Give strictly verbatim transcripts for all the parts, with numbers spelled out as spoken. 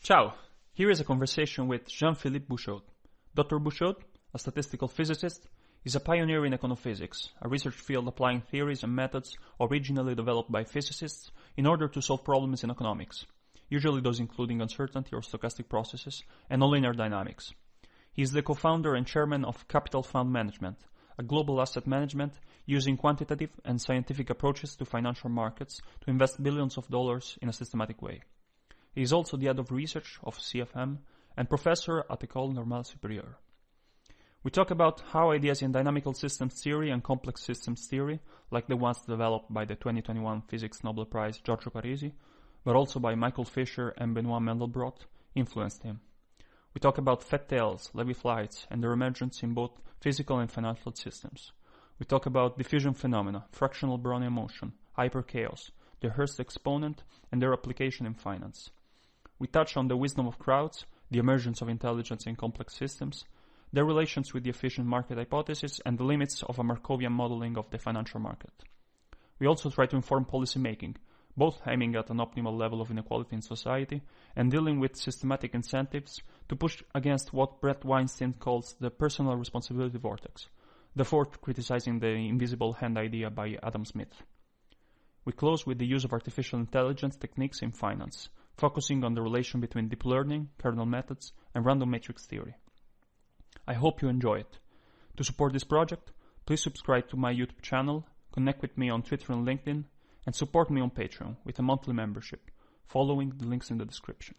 Ciao! Here is a conversation with Jean-Philippe Bouchaud. Doctor Bouchaud, a statistical physicist, is a pioneer in econophysics, a research field applying theories and methods originally developed by physicists in order to solve problems in economics, usually those including uncertainty or stochastic processes and nonlinear dynamics. He is the co-founder and chairman of Capital Fund Management, a global asset management using quantitative and scientific approaches to financial markets to invest billions of dollars in a systematic way. He is also the head of research of C F M and professor at École Normale Supérieure. We talk about how ideas in dynamical systems theory and complex systems theory, like the ones developed by the twenty twenty-one Physics Nobel Prize Giorgio Parisi, but also by Michael Fisher and Benoit Mandelbrot, influenced him. We talk about fat tails, Levy flights, and their emergence in both physical and financial systems. We talk about diffusion phenomena, fractional Brownian motion, hyperchaos, the Hurst exponent, and their application in finance. We touch on the wisdom of crowds, the emergence of intelligence in complex systems, their relations with the efficient market hypothesis, and the limits of a Markovian modeling of the financial market. We also try to inform policymaking, both aiming at an optimal level of inequality in society and dealing with systematic incentives to push against what Bret Weinstein calls the personal responsibility vortex, therefore criticizing the invisible hand idea by Adam Smith. We close with the use of artificial intelligence techniques in finance, focusing on the relation between deep learning, kernel methods, and random matrix theory. I hope you enjoy it. To support this project, please subscribe to my YouTube channel, connect with me on Twitter and LinkedIn, and support me on Patreon with a monthly membership, following the links in the description.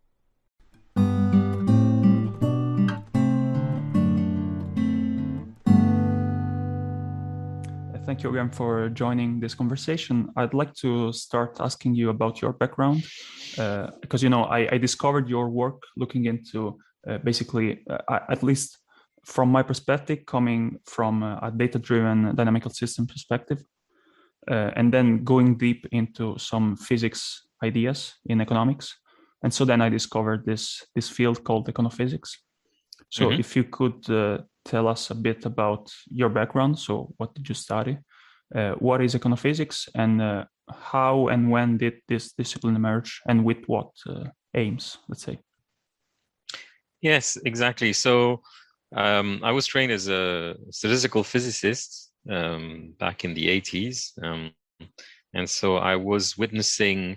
Thank you again for joining this conversation. I'd like to start asking you about your background, uh, because, you know, I, I discovered your work looking into uh, basically, uh, at least from my perspective, coming from a data-driven dynamical system perspective, uh, and then going deep into some physics ideas in economics. And so then I discovered this, this field called econophysics. So mm-hmm. if you could uh, tell us a bit about your background. So what did you study? Uh, what is econophysics, and uh, how and when did this discipline emerge, and with what uh, aims, let's say? Yes, exactly. So um, I was trained as a statistical physicist um, back in the eighties. Um, and so I was witnessing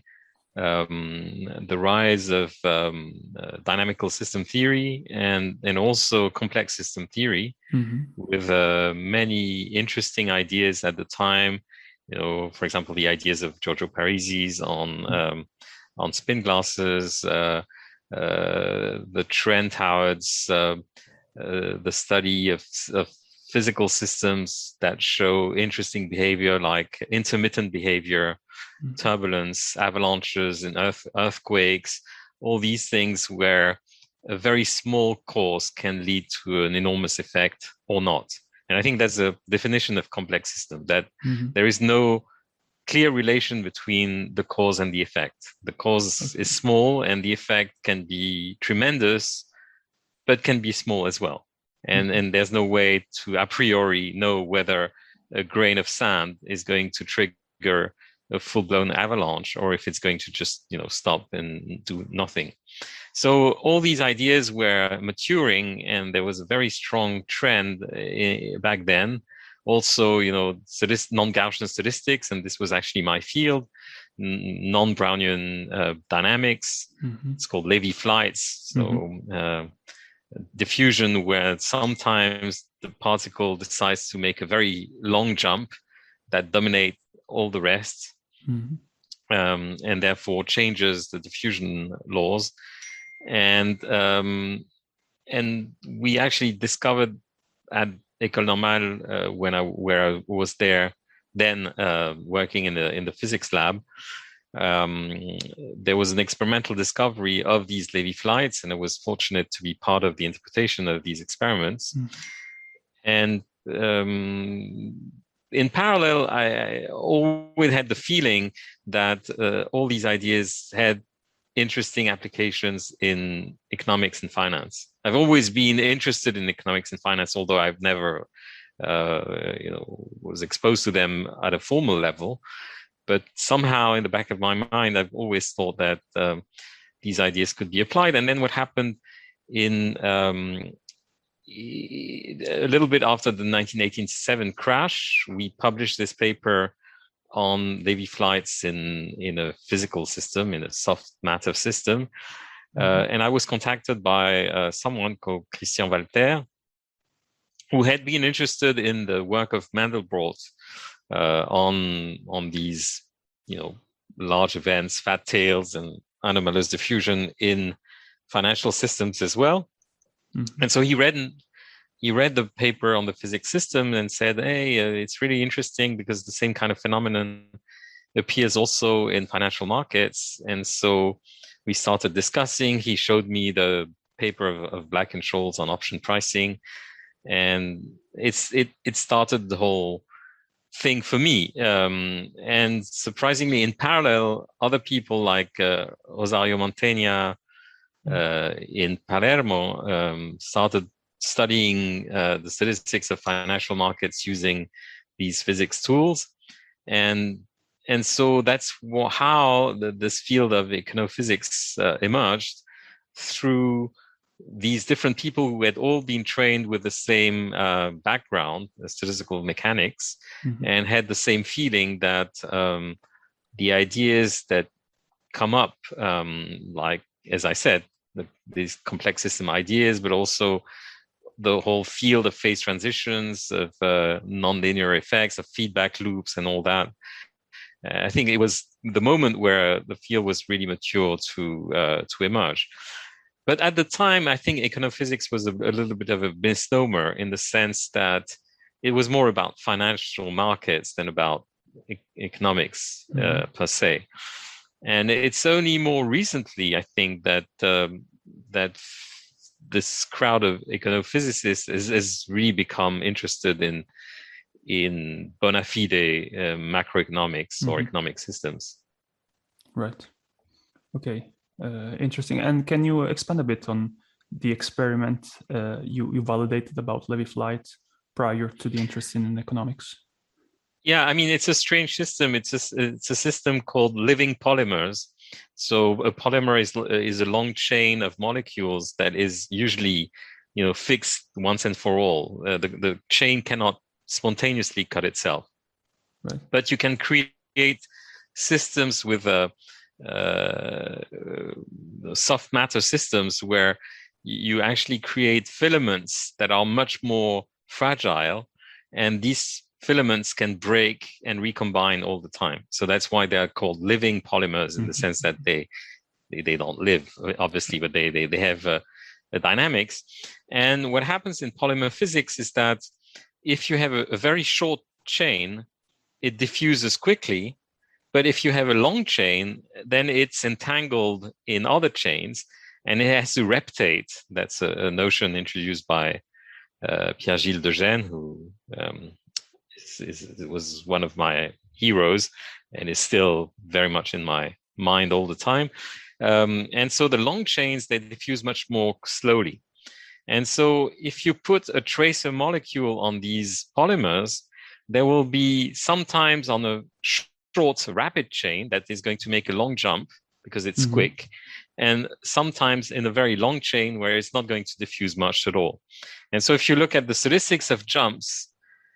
Um, the rise of um, uh, dynamical system theory and and also complex system theory, mm-hmm. with uh, many interesting ideas at the time. You know, for example, the ideas of Giorgio Parisi's on um, on spin glasses, uh, uh, the Trent Howard's uh, uh, the study of, of physical systems that show interesting behavior, like intermittent behavior, turbulence, avalanches, and earth, earthquakes, all these things where a very small cause can lead to an enormous effect or not. And I think that's a definition of complex system, that mm-hmm. there is no clear relation between the cause and the effect. The cause okay. is small and the effect can be tremendous, but can be small as well. And, mm-hmm. and there's no way to a priori know whether a grain of sand is going to trigger a full-blown avalanche, or if it's going to just, you know, stop and do nothing. So all these ideas were maturing, and there was a very strong trend uh, back then. Also, you know, statist- non-Gaussian statistics, and this was actually my field, n- non-Brownian uh, dynamics. Mm-hmm. It's called Levy flights. So mm-hmm. uh, diffusion, where sometimes the particle decides to make a very long jump that dominate all the rest, mm-hmm. um, and therefore changes the diffusion laws. And um, and we actually discovered at École Normale, uh, when I where I was there then uh, working in the in the physics lab, um, there was an experimental discovery of these Levy flights, and I was fortunate to be part of the interpretation of these experiments. Mm-hmm. And um, in parallel, I, I always had the feeling that uh, all these ideas had interesting applications in economics and finance. I've always been interested in economics and finance, although I've never, uh, you know, was exposed to them at a formal level. But somehow, in the back of my mind, I've always thought that um, these ideas could be applied. And then what happened in um, a little bit after the nineteen eighty-seven crash, we published this paper on Lévy flights in, in a physical system, in a soft matter system. Mm-hmm. Uh, and I was contacted by uh, someone called Christian Walter, who had been interested in the work of Mandelbrot uh, on, on these, you know, large events, fat tails, and anomalous diffusion in financial systems as well. Mm-hmm. And so he read he read the paper on the physics system and said, hey, uh, it's really interesting because the same kind of phenomenon appears also in financial markets. And so we started discussing. He showed me the paper of, of Black and Scholes on option pricing. And it's it it started the whole thing for me. Um, and surprisingly, in parallel, other people like uh, Rosario Mantegna uh, in Palermo um, started studying uh, the statistics of financial markets using these physics tools. And and so that's how the, this field of econophysics uh, emerged, through these different people who had all been trained with the same uh, background, statistical mechanics, mm-hmm. and had the same feeling that um, the ideas that come up, um, like, as I said, the, these complex system ideas, but also the whole field of phase transitions, of uh, nonlinear effects, of feedback loops, and all that. Uh, I think it was the moment where the field was really mature to uh, to emerge. But at the time, I think econophysics was a, a little bit of a misnomer, in the sense that it was more about financial markets than about e- economics uh, mm-hmm. per se. And it's only more recently, I think, that um, that this crowd of econophysicists has, has really become interested in in bona fide uh, macroeconomics mm-hmm. or economic systems. Right. Okay. Uh, interesting. And can you expand a bit on the experiment uh, you, you validated about Lévy flight prior to the interest in economics? Yeah, I mean, it's a strange system. It's a, it's a system called living polymers. So a polymer is, is a long chain of molecules that is usually, you know, fixed once and for all. Uh, the, the chain cannot spontaneously cut itself. Right. But you can create systems with a uh, soft matter systems where you actually create filaments that are much more fragile, and these filaments can break and recombine all the time. So that's why they're called living polymers, in mm-hmm. the sense that they, they they don't live, obviously, but they they, they have a, a dynamics. And what happens in polymer physics is that if you have a, a very short chain, it diffuses quickly. But if you have a long chain, then it's entangled in other chains, and it has to reptate. That's a, a notion introduced by uh, Pierre-Gilles Degennes, who um, is, is, was one of my heroes and is still very much in my mind all the time. Um, and so the long chains, they diffuse much more slowly. And so if you put a tracer molecule on these polymers, there will be sometimes on a short rapid chain that is going to make a long jump because it's mm-hmm. quick, and sometimes in a very long chain where it's not going to diffuse much at all. And so if you look at the statistics of jumps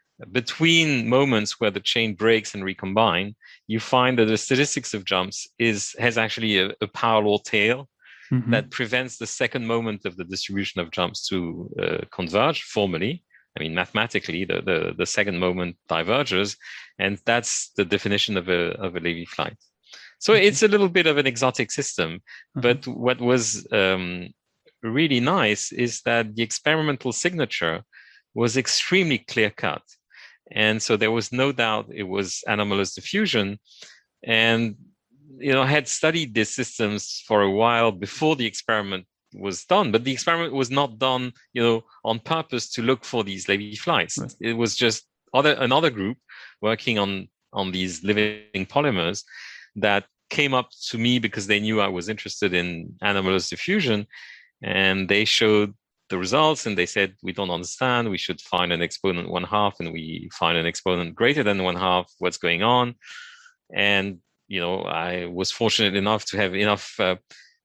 between moments where the chain breaks and recombine, you find that the statistics of jumps is has actually a, a power law tail mm-hmm. that prevents the second moment of the distribution of jumps to uh, converge formally. I mean, mathematically, the, the, the second moment diverges, and that's the definition of a of a Lévy flight. So mm-hmm. it's a little bit of an exotic system, mm-hmm. but what was um, really nice is that the experimental signature was extremely clear-cut. And so there was no doubt it was anomalous diffusion. And, you know, I had studied these systems for a while before the experiment was done, but the experiment was not done, you know, on purpose to look for these Lévy flights. Right. It was just other another group working on, on these living polymers that came up to me because they knew I was interested in anomalous diffusion, and they showed the results and they said, we don't understand, we should find an exponent one half, and we find an exponent greater than one half, what's going on? And, you know, I was fortunate enough to have enough uh,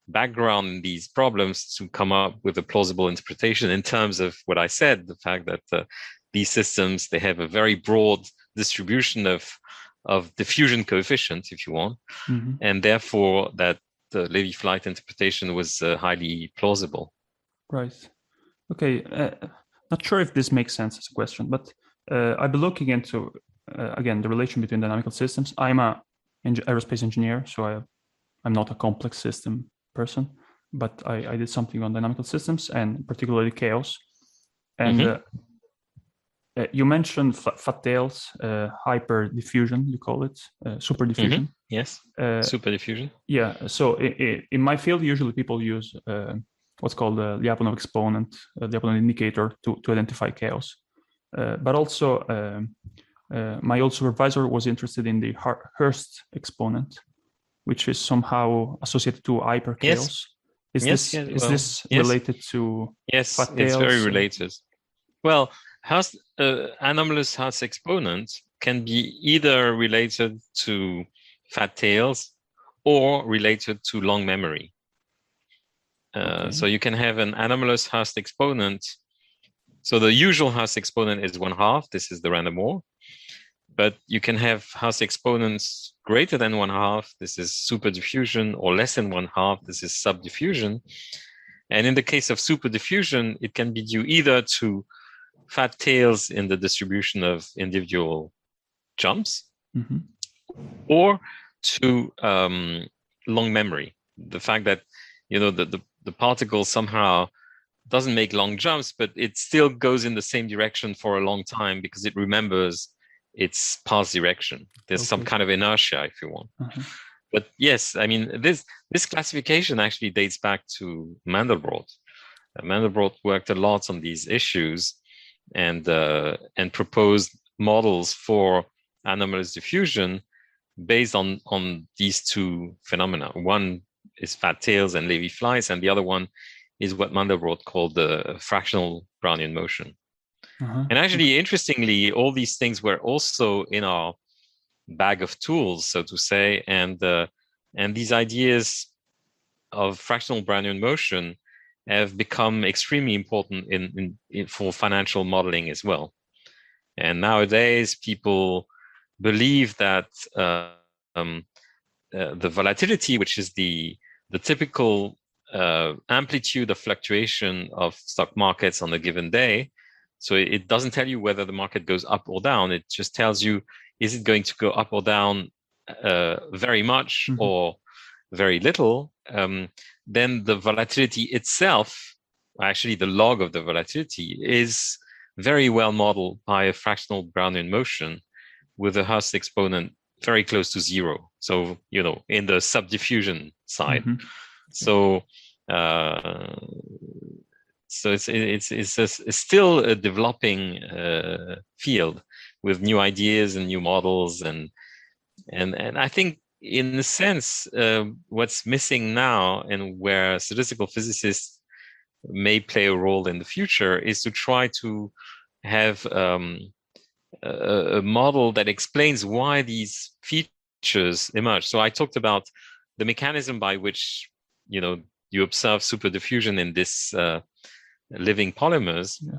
background in these problems to come up with a plausible interpretation in terms of what I said, the fact that uh, these systems, they have a very broad distribution of, of diffusion coefficients, if you want, mm-hmm. and therefore that the Lévy-Flight interpretation was uh, highly plausible. Right. Okay. Uh, not sure if this makes sense as a question, but uh, I've been looking into, uh, again, the relation between dynamical systems. I'm a en- aerospace engineer, so I, I'm not a complex system person, but I, I did something on dynamical systems and particularly chaos. And mm-hmm. uh, uh, you mentioned f- fat tails, uh, hyper diffusion, you call it, uh, super diffusion. Mm-hmm. Yes, uh, super diffusion. Yeah, so I- I- in my field, usually people use uh, what's called the Lyapunov exponent, uh, the Lyapunov indicator to, to identify chaos. Uh, but also, um, uh, my old supervisor was interested in the Hurst exponent, which is somehow associated to hyper chaos. Yes. Is yes, this yes, is well, this yes. related to yes, fat tails? It's very related. Well, Hurst, uh, anomalous Hurst exponent can be either related to fat tails or related to long memory. Uh, okay. So you can have an anomalous Hurst exponent. So the usual Hurst exponent is one half. This is the random walk. But you can have Hurst exponents greater than one half. This is super diffusion, or less than one half. This is subdiffusion. And in the case of super diffusion, it can be due either to fat tails in the distribution of individual jumps, mm-hmm. or to um, long memory. The fact that, you know, the, the, the particle somehow doesn't make long jumps, but it still goes in the same direction for a long time because it remembers its past direction. There's okay. some kind of inertia, if you want. Uh-huh. But yes, I mean, this this classification actually dates back to Mandelbrot. Uh, Mandelbrot worked a lot on these issues and uh, and proposed models for anomalous diffusion based on, on these two phenomena. One is fat tails and Lévy-Flies, and the other one is what Mandelbrot called the fractional Brownian motion. Uh-huh. And actually, interestingly, all these things were also in our bag of tools, so to say, and uh, and these ideas of fractional Brownian motion have become extremely important in, in, in for financial modeling as well. And nowadays, people believe that uh, um, uh, the volatility, which is the the typical uh, amplitude of fluctuation of stock markets on a given day. So it doesn't tell you whether the market goes up or down. It just tells you, is it going to go up or down uh, very much mm-hmm. or very little? Um, then the volatility itself, actually the log of the volatility, is very well modeled by a fractional Brownian motion with a Hurst exponent very close to zero. So, you know, in the subdiffusion side. Mm-hmm. So, uh, So it's it's it's, a, it's still a developing uh, field with new ideas and new models, and and and I think in a sense uh, what's missing now, and where statistical physicists may play a role in the future, is to try to have um, a, a model that explains why these features emerge. So I talked about the mechanism by which, you know, you observe super diffusion in this. Uh, living polymers. Yeah.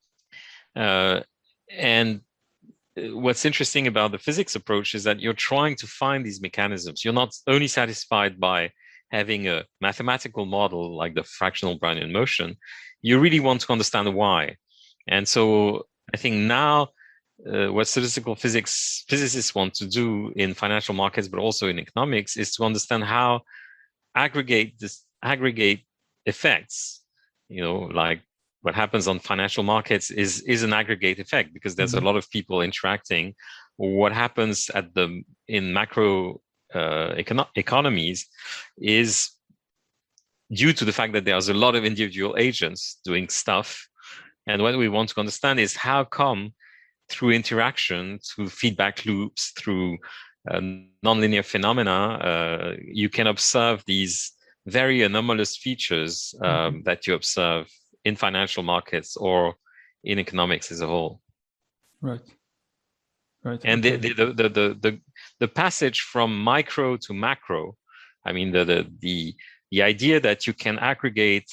Uh, and what's interesting about the physics approach is that you're trying to find these mechanisms. You're not only satisfied by having a mathematical model like the fractional Brownian motion, you really want to understand why. And so I think now uh, what statistical physics physicists want to do in financial markets, but also in economics, is to understand how aggregate this aggregate effects, you know, like what happens on financial markets is, is an aggregate effect because there's mm-hmm. a lot of people interacting. What happens at the, in macro uh, econo- economies is due to the fact that there's a lot of individual agents doing stuff. And what we want to understand is how come through interaction, through feedback loops, through uh, nonlinear phenomena, uh, you can observe these very anomalous features um, mm-hmm. that you observe in financial markets or in economics as a whole. Right. Right. And okay. the, the, the, the, the, the passage from micro to macro, I mean, the, the, the, the idea that you can aggregate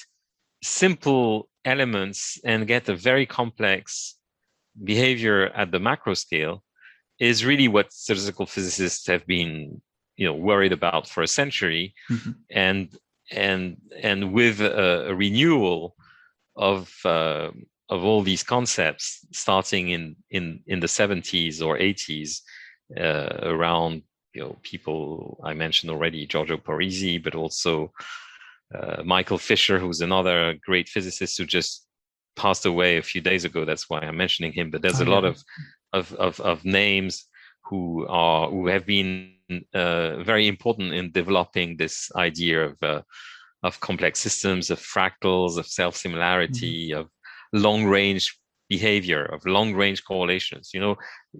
simple elements and get a very complex behavior at the macro scale is really what statistical physicists have been, you know, worried about for a century. Mm-hmm. And and and with a, a renewal of uh, of all these concepts, starting in in in the seventies or eighties, uh, around, you know, people I mentioned already, Giorgio Parisi, but also uh, Michael Fisher, who's another great physicist who just passed away a few days ago. That's why I'm mentioning him. But there's oh, a yeah. lot of, of of of names who are who have been uh, very important in developing this idea of uh, of complex systems, of fractals, of self-similarity, mm-hmm. of long-range behavior, of long-range correlations. You know,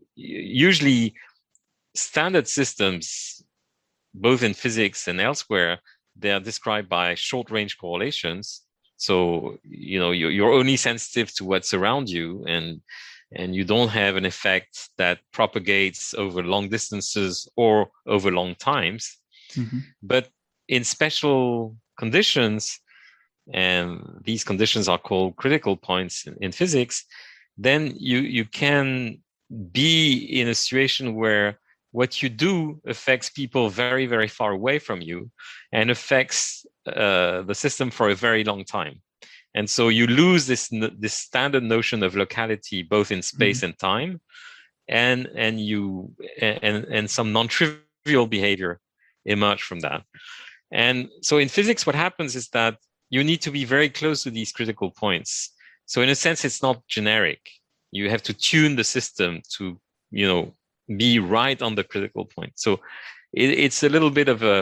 usually standard systems, both in physics and elsewhere, they are described by short-range correlations. So, you know, you're, you're only sensitive to what's around you, and and you don't have an effect that propagates over long distances or over long times. Mm-hmm. But in special conditions, and these conditions are called critical points in, in physics, then you you can be in a situation where what you do affects people very, very far away from you and affects uh, the system for a very long time. And so you lose this this standard notion of locality, both in space mm-hmm. and time, and and you and and some non-trivial behavior emerge from that. And so in physics, what happens is that you need to be very close to these critical points. So in a sense, it's not generic. You have to tune the system to, you know, be right on the critical point. So it, it's a little bit of a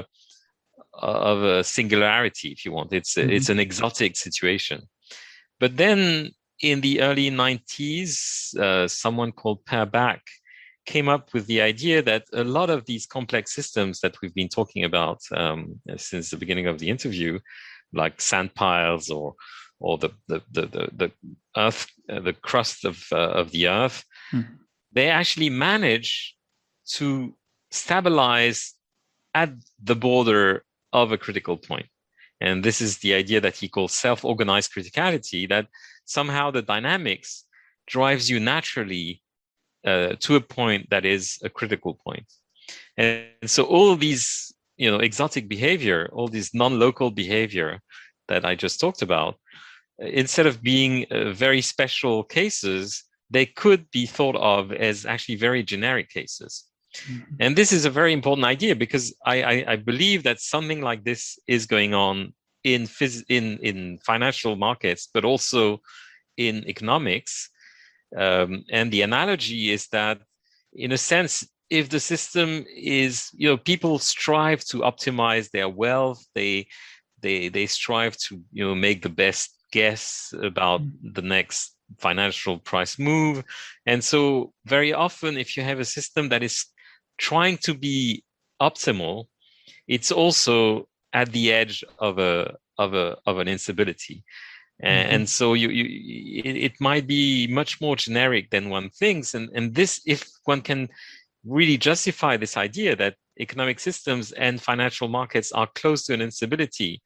of a singularity, if you want. It's mm-hmm. it's an exotic situation. But then in the early nineties, uh, someone called Per Bak came up with the idea that a lot of these complex systems that we've been talking about um, since the beginning of the interview, like sand piles or or the the the the, the earth, uh, the crust of uh, of the earth, mm-hmm. they actually manage to stabilize at the border of a critical point. And this is the idea that he calls self-organized criticality, that somehow the dynamics drives you naturally uh, to a point that is a critical point. And so all of these, you know, exotic behavior, all these non-local behavior that I just talked about, instead of being uh, very special cases, they could be thought of as actually very generic cases. Mm-hmm. And this is a very important idea, because I, I, I believe that something like this is going on in, phys- in, in financial markets, but also in economics. Um, and the analogy is that, in a sense, if the system is, you know, people strive to optimize their wealth, they they they strive to, you know, make the best guess about mm-hmm. the next financial price move. And so very often, if you have a system that is trying to be optimal, it's also at the edge of a of a of an instability. And, mm-hmm. and so you, you it, it might be much more generic than one thinks. And and this, if one can really justify this idea that economic systems and financial markets are close to an instability,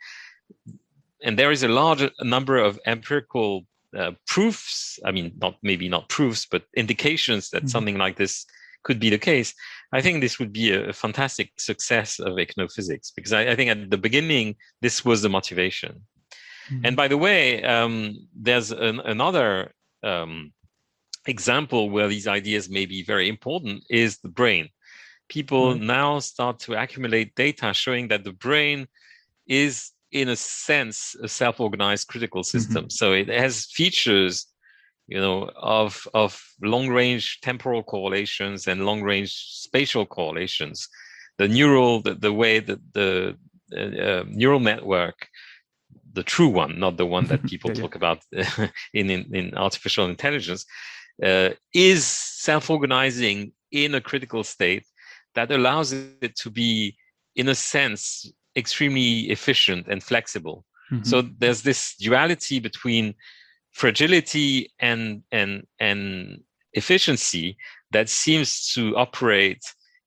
and there is a large number of empirical uh, proofs, I mean, not maybe not proofs, but indications that mm-hmm. something like this could be the case, I think this would be a, a fantastic success of econophysics, because I, I think at the beginning, this was the motivation. Mm-hmm. And by the way, um, there's an, another um, example where these ideas may be very important is the brain. People mm-hmm. now start to accumulate data showing that the brain is, in a sense, a self-organized critical system. Mm-hmm. So it has features, you know, of of long-range temporal correlations and long-range spatial correlations. The neural, the, the way that the uh, neural network, the true one, not the one that people yeah, talk yeah. about in, in in artificial intelligence, uh, is self-organizing in a critical state that allows it to be, in a sense, extremely efficient and flexible. Mm-hmm. So there's this duality between fragility and and and efficiency that seems to operate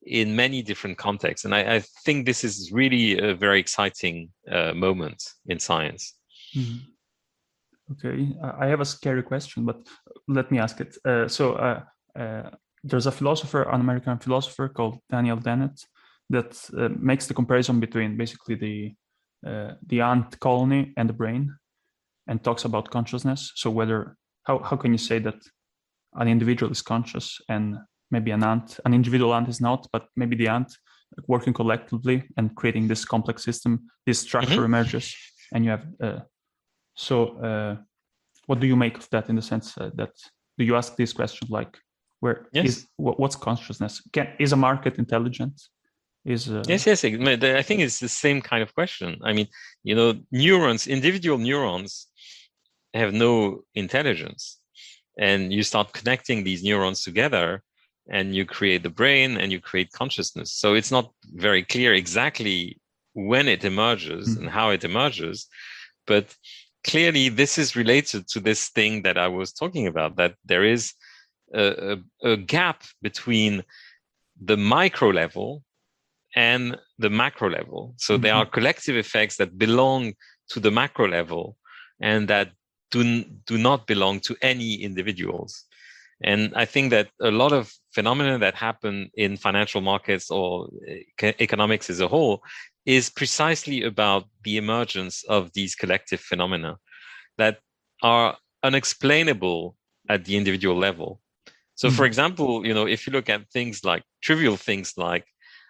in many different contexts. And I, I think this is really a very exciting uh, moment in science. Mm-hmm. Okay, I have a scary question, but let me ask it. Uh, so uh, uh, there's a philosopher, an American philosopher called Daniel Dennett, that uh, makes the comparison between basically the uh, the ant colony and the brain, and talks about consciousness. So whether how how can you say that an individual is conscious and maybe an ant, an individual ant is not, but maybe the ant working collectively and creating this complex system, this structure mm-hmm. emerges, and you have. Uh, so, uh, what do you make of that? In the sense uh, that do you ask these questions like, where yes. is what, what's consciousness? Can is a market intelligent? Is uh... yes, yes. I think it's the same kind of question. I mean, you know, neurons, individual neurons, have no intelligence. And you start connecting these neurons together and you create the brain and you create consciousness. So it's not very clear exactly when it emerges mm-hmm. and how it emerges. But clearly this is related to this thing that I was talking about, that there is a, a, a gap between the micro level and the macro level. So mm-hmm. there are collective effects that belong to the macro level and that do, do not belong to any individuals. And I think that a lot of phenomena that happen in financial markets or economics as a whole is precisely about the emergence of these collective phenomena that are unexplainable at the individual level. So, mm-hmm. for example, you know, if you look at things like trivial things like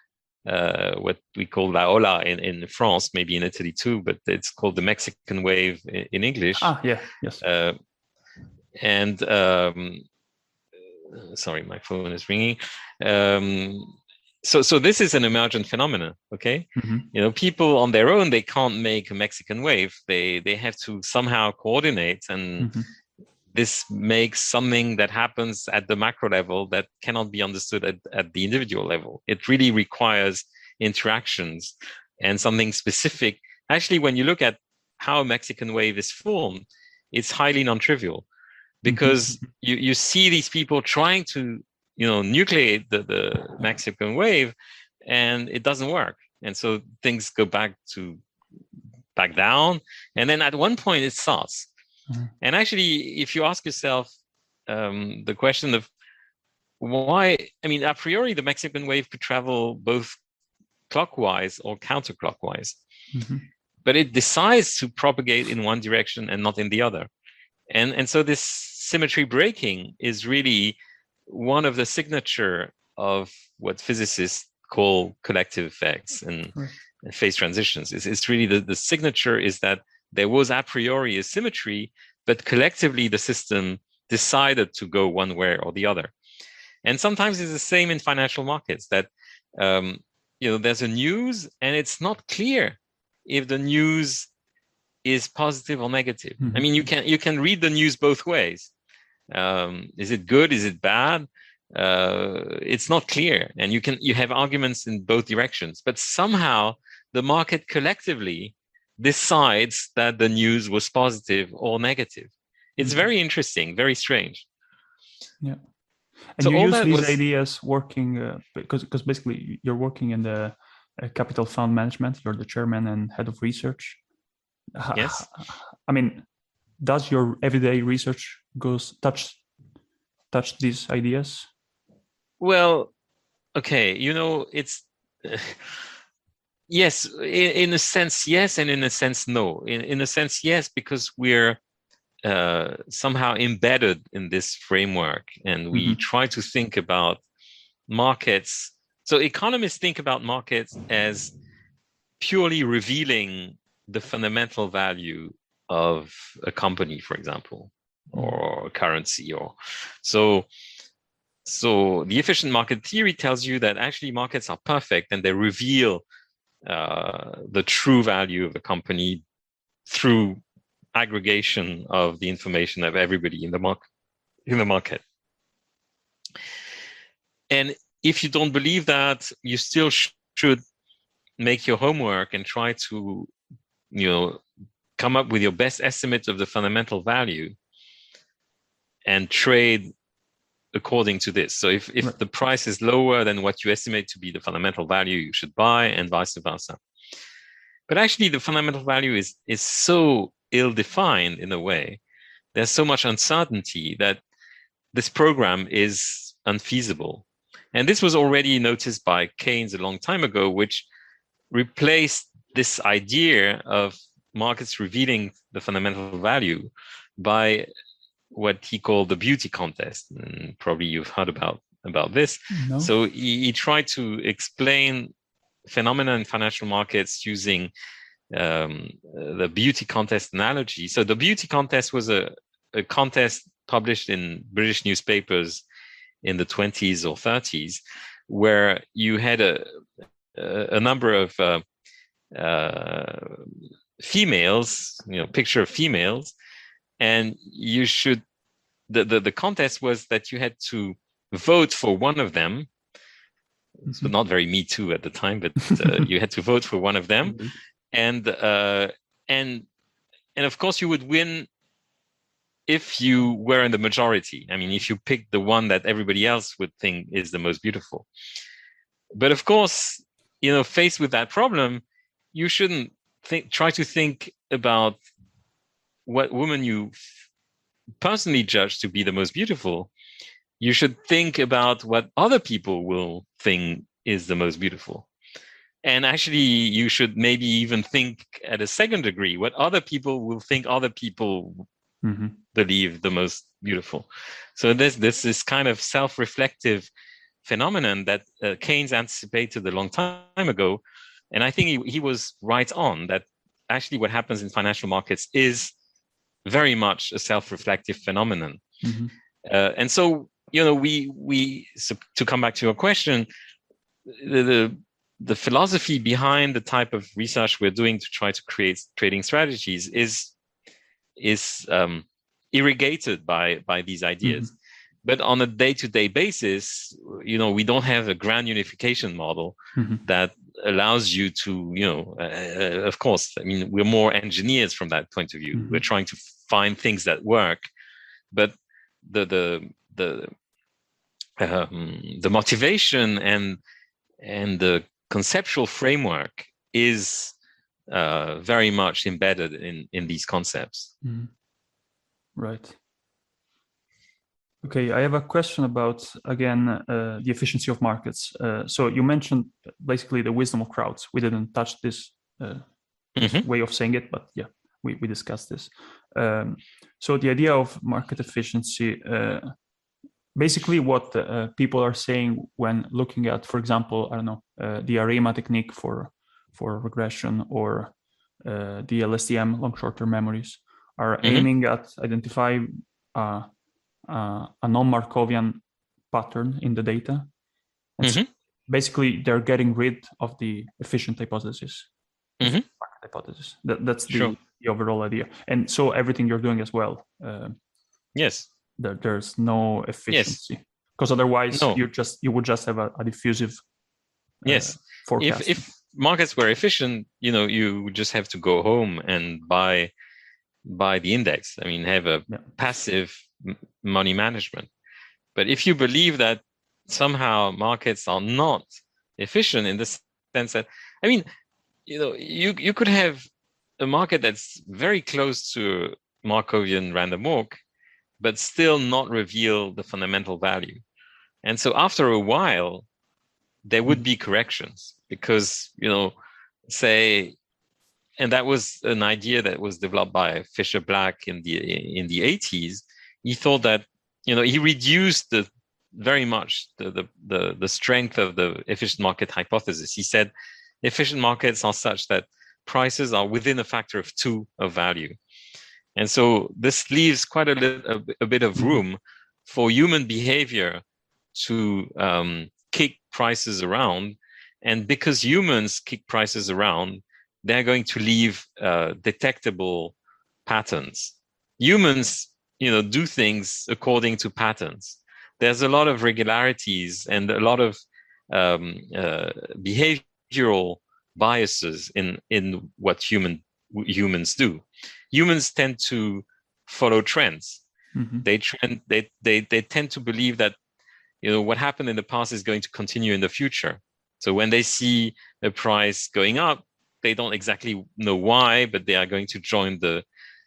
uh, what we call la ola in, in France, maybe in Italy too, but it's called the Mexican wave in, in English. Ah, yeah, yes. Uh, and um, sorry, my phone is ringing. Um, so, so this is an emergent phenomenon. Okay, mm-hmm. you know, people on their own, they can't make a Mexican wave. They they have to somehow coordinate, and mm-hmm. this makes something that happens at the macro level that cannot be understood at, at the individual level. It really requires interactions and something specific. Actually, when you look at how a Mexican wave is formed, it's highly non-trivial. Because mm-hmm. you, you see these people trying to, you know, nucleate the, the Mexican wave, and it doesn't work. And so things go back to back down. And then at one point it starts. Mm-hmm. And actually, if you ask yourself um, the question of why, I mean, a priori, the Mexican wave could travel both clockwise or counterclockwise. Mm-hmm. But it decides to propagate in one direction and not in the other. And, and so this symmetry breaking is really one of the signature of what physicists call collective effects and, right. and phase transitions. It's, it's really the, the signature is that there was a priori a symmetry, but collectively the system decided to go one way or the other. And sometimes it's the same in financial markets that, um, you know, there's a news and it's not clear if the news is positive or negative. Mm-hmm. I mean, you can you can read the news both ways. Um, is it good? Is it bad? Uh, it's not clear, and you can you have arguments in both directions. But somehow the market collectively decides that the news was positive or negative. It's mm-hmm. very interesting, very strange. Yeah, and so you use these was... ideas working uh, because because basically you're working in the uh, capital fund management. You're the chairman and head of research. Yes. I mean, does your everyday research goes touch touch these ideas? Well, okay, you know, it's uh, yes, in, in a sense, yes, and in a sense, no. In in a sense, yes, because we're uh, somehow embedded in this framework, and we mm-hmm. try to think about markets. So economists think about markets as purely revealing the fundamental value of a company, for example, or a currency, or so. So the efficient market theory tells you that actually markets are perfect and they reveal uh, the true value of a company through aggregation of the information of everybody in the market. In the market, and if you don't believe that, you still sh- should make your homework and try to, you know, come up with your best estimate of the fundamental value and trade according to this. So if, if right. the price is lower than what you estimate to be the fundamental value, you should buy, and vice versa. But actually, the fundamental value is, is so ill-defined in a way. There's so much uncertainty that this program is unfeasible. And this was already noticed by Keynes a long time ago, which replaced this idea of markets revealing the fundamental value by what he called the beauty contest. And probably you've heard about, about this. No. So he, he tried to explain phenomena in financial markets using um, the beauty contest analogy. So the beauty contest was a, a contest published in British newspapers in the twenties or thirties, where you had a, a number of uh, uh, females, you know, picture of females, and you should, the, the, the contest was that you had to vote for one of them. So not very Me Too at the time, but uh, you had to vote for one of them, mm-hmm. and uh, and and of course you would win if you were in the majority. I mean, if you picked the one that everybody else would think is the most beautiful. But of course, you know, faced with that problem, you shouldn't think, try to think about what woman you personally judge to be the most beautiful. You should think about what other people will think is the most beautiful. And actually, you should maybe even think at a second degree what other people will think other people mm-hmm. believe the most beautiful. So there's this, this kind of self-reflective phenomenon that uh, Keynes anticipated a long time ago. And I think he, he was right on that actually what happens in financial markets is very much a self-reflective phenomenon. Mm-hmm. Uh, and so, you know, we, we, so to come back to your question, the, the, the philosophy behind the type of research we're doing to try to create trading strategies is, is um, irrigated by, by these ideas. Mm-hmm. But on a day-to-day basis, you know, we don't have a grand unification model mm-hmm. that allows you to, you know, uh, of course, I mean, we're more engineers from that point of view. Mm-hmm. We're trying to find things that work, but the, the, the, um, the motivation and, and the conceptual framework is uh, very much embedded in, in these concepts. Mm-hmm. Right. Okay, I have a question about, again, uh, the efficiency of markets. Uh, so you mentioned basically the wisdom of crowds. We didn't touch this, uh, this mm-hmm. way of saying it, but yeah, we, we discussed this. Um, so the idea of market efficiency, uh, basically what uh, people are saying when looking at, for example, I don't know, uh, the ARIMA technique for, for regression or uh, the L S T M, long short-term memories, are mm-hmm. aiming at identifying uh, Uh, a non-Markovian pattern in the data. And mm-hmm. so basically, they're getting rid of the efficient hypothesis, mm-hmm. hypothesis. That, that's the, sure. the overall idea. And so everything you're doing as well. Uh, yes. There, there's no efficiency because yes. otherwise no. you just you would just have a, a diffusive. Uh, yes. Forecast. If if markets were efficient, you know, you would just have to go home and buy buy the index. I mean, have a yeah. passive money management. But if you believe that somehow markets are not efficient in the sense that, I mean, you know, you, you could have a market that's very close to Markovian random walk, but still not reveal the fundamental value. And so after a while, there would be corrections because, you know, say, and that was an idea that was developed by Fisher Black in the in the eighties. He thought that, you know, he reduced the very much the, the, the, the strength of the efficient market hypothesis. He said efficient markets are such that prices are within a factor of two of value. And so this leaves quite a, little, a, a bit of room for human behavior to um, kick prices around. And because humans kick prices around, they're going to leave uh, detectable patterns. Humans, you know, do things according to patterns. There's a lot of regularities and a lot of um, uh, behavioral biases in, in what human humans do. Humans tend to follow trends. Mm-hmm. They trend. They, they they tend to believe that you know, what happened in the past is going to continue in the future. So when they see a price going up, they don't exactly know why, but they are going to join the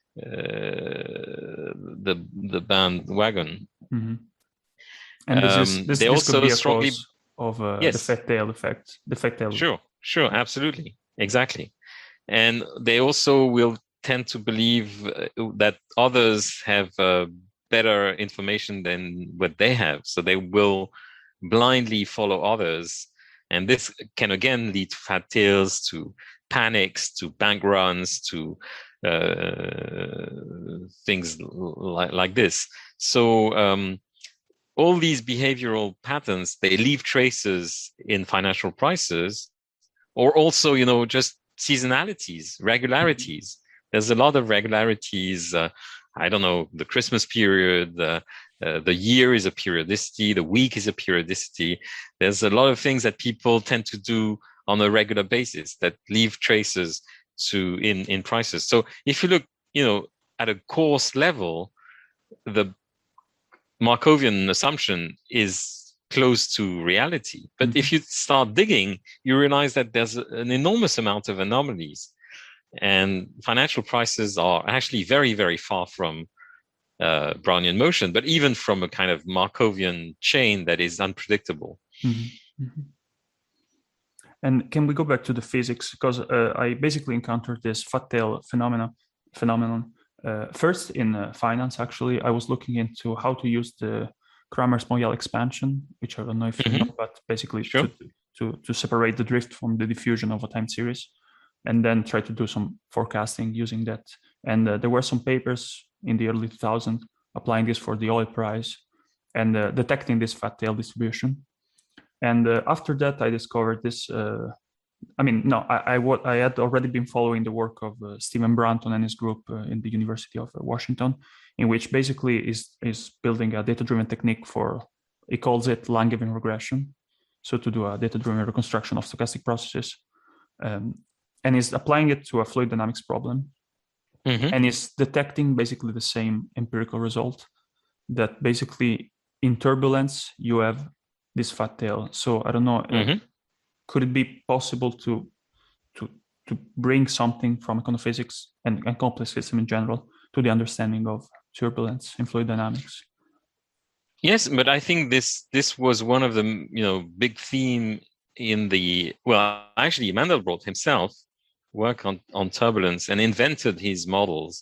uh, the the bandwagon. Mm-hmm. And this is Um, this, they this could also be a strongly cause of uh, yes, the fat tail effect. The fat tail. sure, sure, absolutely, exactly. And they also will tend to believe uh, that others have uh, better information than what they have, so they will blindly follow others, and this can again lead to fat tails, to panics, to bank runs, to uh, things like, like this. So um, all these behavioral patterns, they leave traces in financial prices, or also, you know, just seasonalities, regularities. Mm-hmm. There's a lot of regularities. Uh, I don't know, the Christmas period, uh, uh, the year is a periodicity, the week is a periodicity. There's a lot of things that people tend to do on a regular basis that leave traces to in, in prices. So if you look, you know, at a course level, the Markovian assumption is close to reality. But mm-hmm. if you start digging, you realize that there's an enormous amount of anomalies, and financial prices are actually very, very far from uh, Brownian motion, but even from a kind of Markovian chain that is unpredictable. Mm-hmm. Mm-hmm. And can we go back to the physics? Because uh, I basically encountered this fat tail phenomena, phenomenon uh, first in uh, finance. Actually, I was looking into how to use the Kramers-Moyal expansion, which I don't know if you mm-hmm. know, but basically sure. to, to to separate the drift from the diffusion of a time series, and then try to do some forecasting using that. And uh, there were some papers in the early two thousands applying this for the oil price and uh, detecting this fat tail distribution. And uh, after that, I discovered this. Uh, I mean, no, I, I, I had already been following the work of uh, Stephen Branton and his group uh, in the University of uh, Washington, in which basically is is building a data-driven technique for, he calls it Langevin regression, so to do a data-driven reconstruction of stochastic processes, um, and is applying it to a fluid dynamics problem, mm-hmm. and is detecting basically the same empirical result, that basically in turbulence you have this fat tail. So I don't know, mm-hmm. uh, could it be possible to to to bring something from econophysics and, and complex system in general to the understanding of turbulence in fluid dynamics? Yes, but I think this this was one of the you know big theme in the well actually Mandelbrot himself worked on on turbulence and invented his models.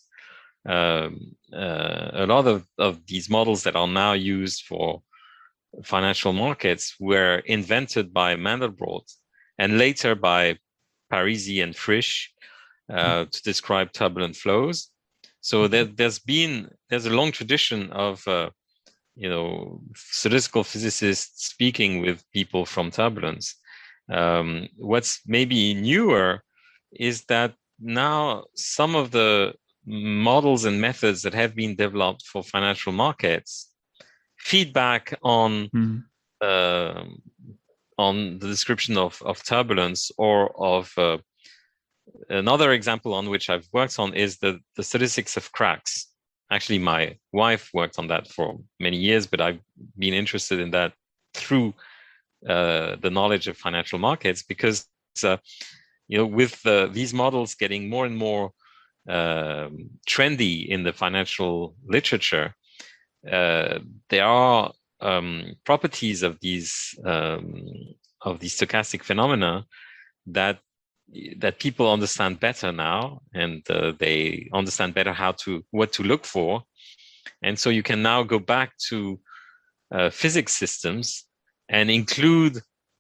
Um, uh, a lot of of these models that are now used for financial markets were invented by Mandelbrot and later by Parisi and Frisch uh, to describe turbulent flows. So there, there's been there's a long tradition of uh, you know statistical physicists speaking with people from turbulence. Um, what's maybe newer is that now some of the models and methods that have been developed for financial markets feedback on mm. uh, on the description of, of turbulence, or of uh, another example on which I've worked on is the, the statistics of cracks. Actually, my wife worked on that for many years, but I've been interested in that through uh, the knowledge of financial markets, because uh, you know with uh, these models getting more and more um, trendy in the financial literature, Uh, there are um, properties of these um, of these stochastic phenomena that that people understand better now, and uh, they understand better how to what to look for, and so you can now go back to uh, physics systems and include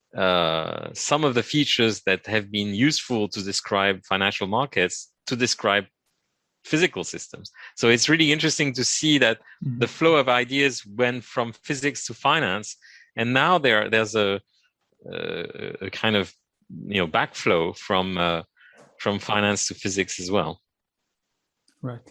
uh, some of the features that have been useful to describe financial markets to describe physical systems. So it's really interesting to see that mm-hmm. the flow of ideas went from physics to finance, and now there there's a, a, a kind of you know backflow from uh, from finance to physics as well. Right.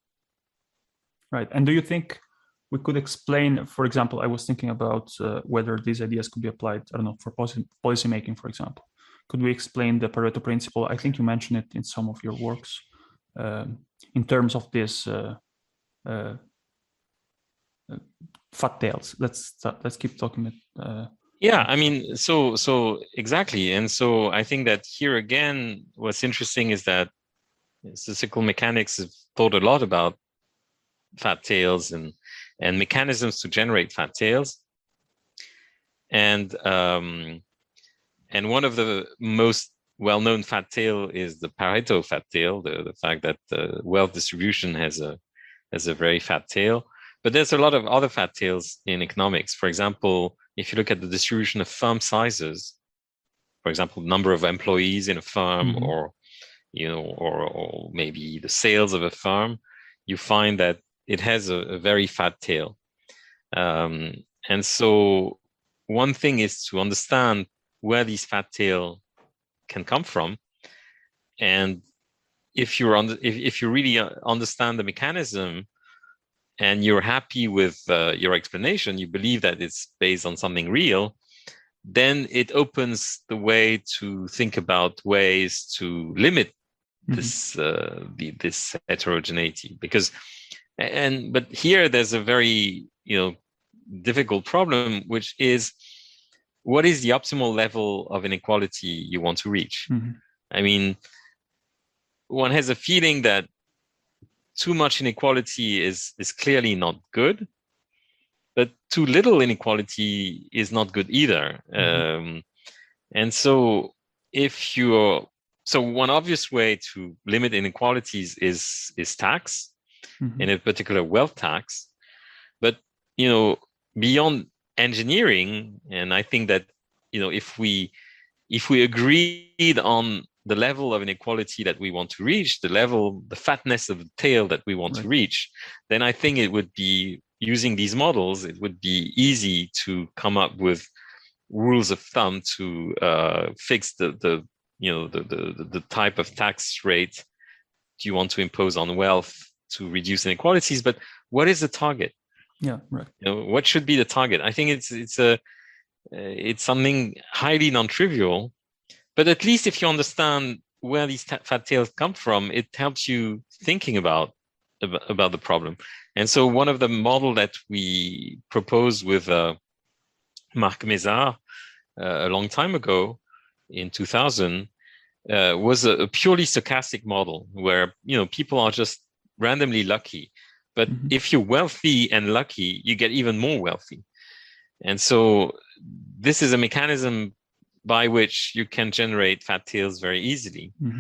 Right. And do you think we could explain, for example, I was thinking about uh, whether these ideas could be applied, I don't know, for policy, policy making, for example. Could we explain the Pareto principle? I think you mentioned it in some of your works. Um, in terms of this uh, uh, fat tails. Let's let's keep talking about. Uh, yeah, I mean, so so exactly, and so I think that here again, what's interesting is that statistical mechanics have thought a lot about fat tails and and mechanisms to generate fat tails, and um, and one of the most well-known fat tail is the Pareto fat tail, the, the fact that the wealth distribution has a has a very fat tail. But there's a lot of other fat tails in economics. For example, if you look at the distribution of firm sizes, for example, number of employees in a firm, mm-hmm. or you know, or, or maybe the sales of a firm, you find that it has a, a very fat tail. Um, and so one thing is to understand where these fat tail can come from. And if you're on, if, if you really understand the mechanism and you're happy with uh, your explanation, you believe that it's based on something real, then it opens the way to think about ways to limit mm-hmm. this uh, the, this heterogeneity. Because, and but here there's a very you know difficult problem, which is what is the optimal level of inequality you want to reach? Mm-hmm. I mean, one has a feeling that too much inequality is is clearly not good, but too little inequality is not good either. Mm-hmm. Um, and so if you're, so one obvious way to limit inequalities is, is tax, mm-hmm. in a particular wealth tax. But, you know, beyond engineering, and I think that, you know, if we, if we agreed on the level of inequality that we want to reach, the level, the fatness of the tail that we want right. to reach, then I think it would be, using these models, it would be easy to come up with rules of thumb to uh, fix the, the you know the, the the type of tax rate you want to impose on wealth to reduce inequalities. But what is the target? Yeah, right. You know, what should be the target? I think it's it's a it's something highly non-trivial. But at least if you understand where these t- fat tails come from, it helps you thinking about about the problem. And so one of the model that we proposed with uh, Marc Mézard uh, a long time ago in two thousand uh, was a, a purely stochastic model where, you know, people are just randomly lucky. But mm-hmm. if you're wealthy and lucky, you get even more wealthy. And so this is a mechanism by which you can generate fat tails very easily. Mm-hmm.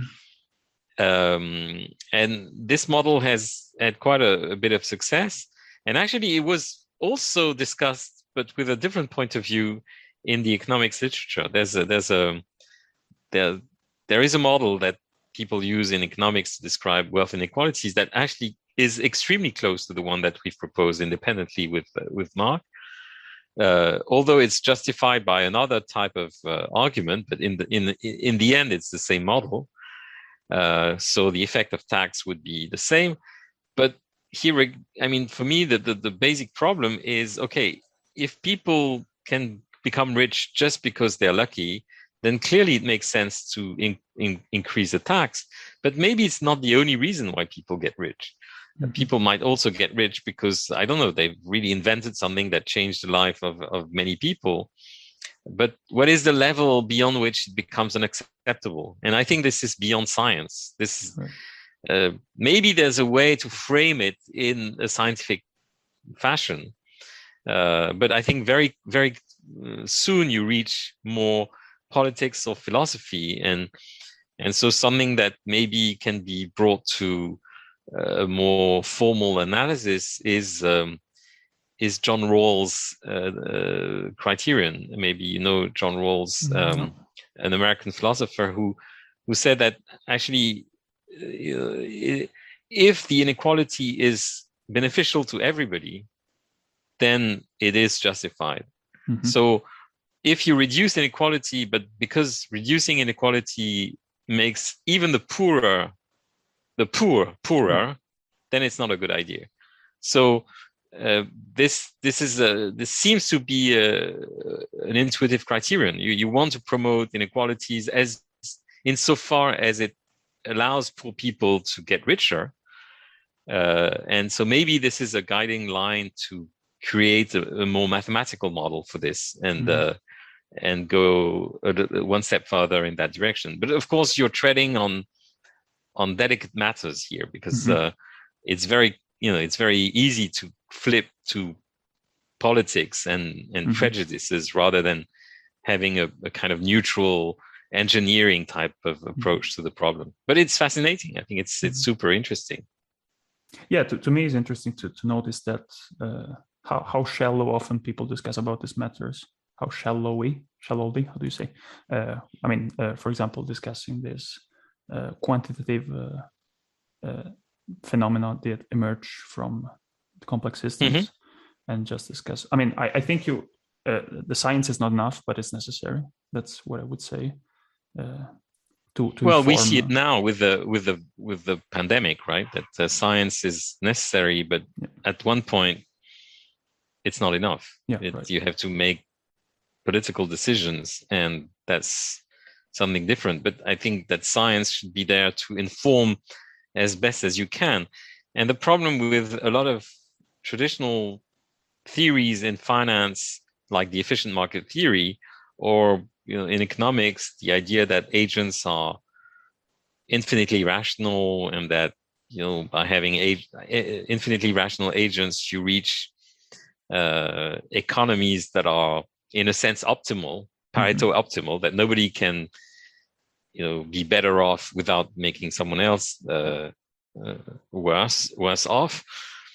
Um, and this model has had quite a, a bit of success. And actually, it was also discussed, but with a different point of view in the economics literature. There's a, there's a, there, there is a model that people use in economics to describe wealth inequalities that actually is extremely close to the one that we've proposed independently with, uh, with Marc. Uh, although it's justified by another type of uh, argument, but in the, in, in the end, it's the same model. Uh, so the effect of tax would be the same. But here, I mean, for me, the, the, the basic problem is, okay, if people can become rich just because they're lucky, then clearly it makes sense to in, in, increase the tax. But maybe it's not the only reason why people get rich. Mm-hmm. People might also get rich because, I don't know, they've really invented something that changed the life of, of many people. But what is the level beyond which it becomes unacceptable? And I think this is beyond science. This is, right. uh, maybe there's a way to frame it in a scientific fashion. Uh, but I think very, very soon you reach more politics or philosophy. And, and so something that maybe can be brought to a more formal analysis is, um, is John Rawls' uh, uh, criterion. Maybe you know John Rawls, um, no. an American philosopher who who said that actually, uh, if the inequality is beneficial to everybody, then it is justified. Mm-hmm. So if you reduce inequality, but because reducing inequality makes even the poorer, the poor poorer, mm-hmm. then it's not a good idea. So Uh, this this is a this seems to be a, an intuitive criterion. You you want to promote inequalities as insofar as it allows poor people to get richer, uh, and so maybe this is a guiding line to create a, a more mathematical model for this and Mm-hmm. uh, and go a, one step further in that direction. But of course, you're treading on on delicate matters here, because Mm-hmm. uh, it's very you know it's very easy to flip to politics and and Mm-hmm. prejudices rather than having a, a kind of neutral engineering type of approach mm-hmm. to the problem. But it's fascinating. I think it's it's mm-hmm. super interesting. Yeah, to, to me it's interesting to, to notice that uh, how, how shallow often people discuss about these matters. How shallowy, shallowly, how do you say? Uh, I mean, uh, for example, discussing this uh, quantitative uh, uh, phenomena that emerge from the complex systems, mm-hmm. and just discuss. I mean, I, I think you uh, the science is not enough, but it's necessary. That's what I would say. Uh, To, to well, inform, we see it now with the with the with the pandemic, right? That uh, science is necessary, but yeah. at one point, it's not enough. Yeah, it, right. You have to make political decisions, and that's something different. But I think that science should be there to inform as best as you can. And the problem with a lot of traditional theories in finance, like the efficient market theory, or you know, in economics, the idea that agents are infinitely rational, and that you know by having age, infinitely rational agents, you reach uh, economies that are, in a sense, optimal, Pareto mm-hmm. optimal, that nobody can you know be better off without making someone else uh, uh, worse worse off.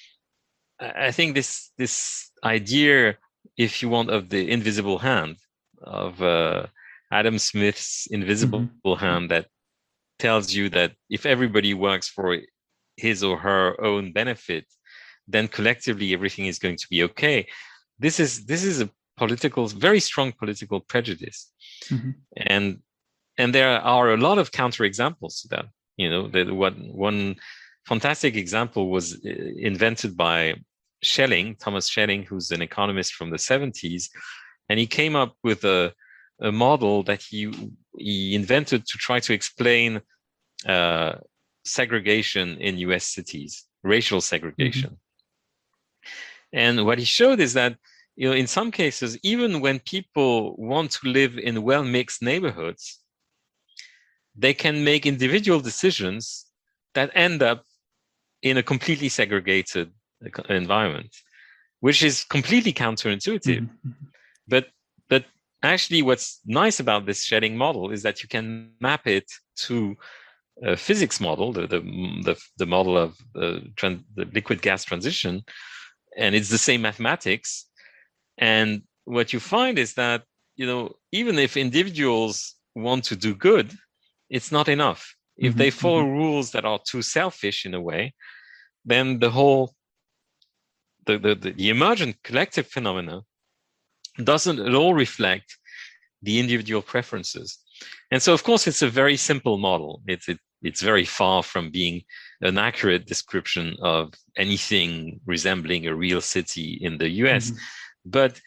I think this this idea, if you want, of the invisible hand, of uh, Adam Smith's invisible mm-hmm. hand, that tells you that if everybody works for his or her own benefit, then collectively everything is going to be okay. This is this is a political, very strong political prejudice, mm-hmm. and and there are a lot of counterexamples to that. You know, that what one fantastic example was invented by Schelling, Thomas Schelling, who's an economist from the seventies, and he came up with a, a model that he he invented to try to explain uh, segregation in U S cities, racial segregation. Mm-hmm. And what he showed is that, you know, in some cases, even when people want to live in well-mixed neighborhoods, they can make individual decisions that end up in a completely segregated environment, which is completely counterintuitive. Mm-hmm. But but actually, what's nice about this Schelling model is that you can map it to a physics model, the the the, the model of uh, trans, the liquid gas transition, and it's the same mathematics. And what you find is that, you know, even if individuals want to do good, it's not enough. If mm-hmm, they follow mm-hmm. rules that are too selfish in a way, then the whole the, the, the, the emergent collective phenomena doesn't at all reflect the individual preferences. And so, of course, it's a very simple model. It's it, it's very far from being an accurate description of anything resembling a real city in the U S. Mm-hmm. But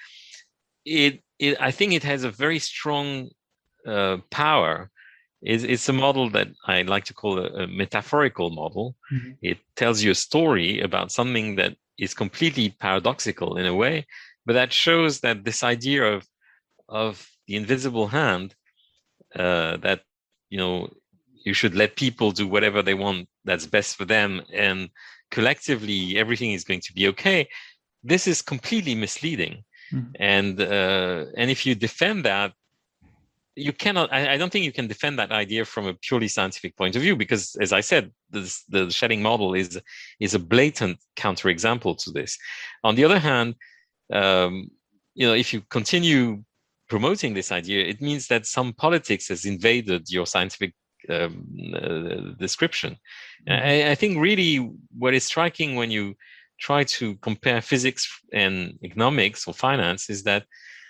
it, it, I think it has a very strong uh, power. It's, it's a model that I like to call a, a metaphorical model. Mm-hmm. It tells you a story about something that is completely paradoxical in a way, but that shows that this idea of of the invisible hand, uh, that, you know, you should let people do whatever they want that's best for them, and collectively everything is going to be okay. This is completely misleading. Mm-hmm. And uh, and if you defend that, you cannot, I, I don't think you can defend that idea from a purely scientific point of view, because, as I said, this, the Schelling model is is a blatant counterexample to this. On the other hand, um, you know, if you continue promoting this idea, it means that some politics has invaded your scientific um, uh, description. Mm-hmm. I, I think really what is striking when you try to compare physics and economics or finance is that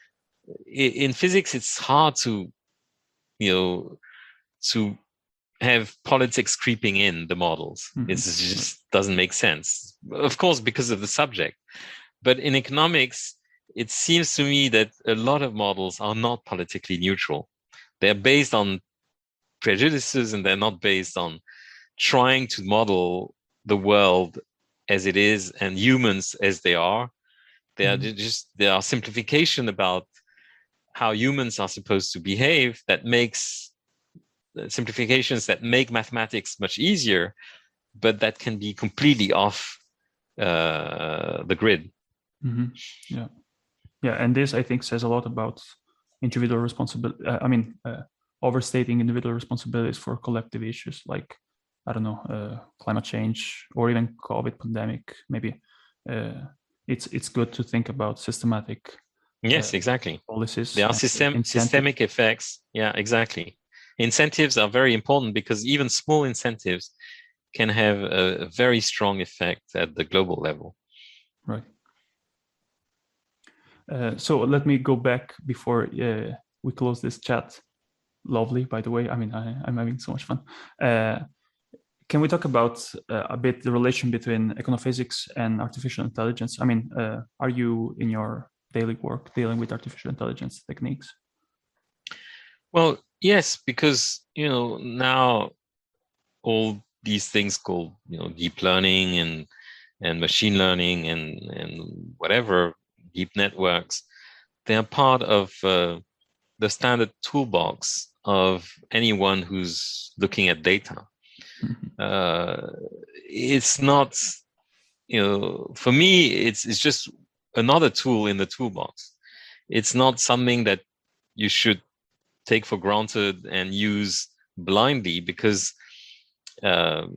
in physics, it's hard to, you know, to have politics creeping in the models. Mm-hmm. It just doesn't make sense, of course, because of the subject. But in economics, it seems to me that a lot of models are not politically neutral. They're based on prejudices, and they're not based on trying to model the world as it is and humans as they are. They are Mhm. just there are simplification about how humans are supposed to behave that makes simplifications that make mathematics much easier, but that can be completely off uh, the grid. Mm-hmm. Yeah, yeah, and this I think says a lot about individual responsibility. Uh, I mean, uh, overstating individual responsibilities for collective issues like I don't know, uh, climate change or even COVID pandemic. Maybe uh, it's it's good to think about systematic Yes, uh, exactly. policies There are and system incentives. systemic effects. Yeah, exactly. Incentives are very important because even small incentives can have a, a very strong effect at the global level. Right. Uh, so let me go back before uh, we close this chat. Lovely, by the way. I mean, I, I'm having so much fun. Uh, can we talk about uh, a bit the relation between econophysics and artificial intelligence? I mean, uh, are you in your daily work dealing with artificial intelligence techniques? Well, yes, because you know now all these things called you know deep learning and and machine learning and and whatever deep networks, they are part of uh, the standard toolbox of anyone who's looking at data. Mm-hmm. Uh, it's not, you know, for me, it's it's just another tool in the toolbox. It's not something that you should take for granted and use blindly because um,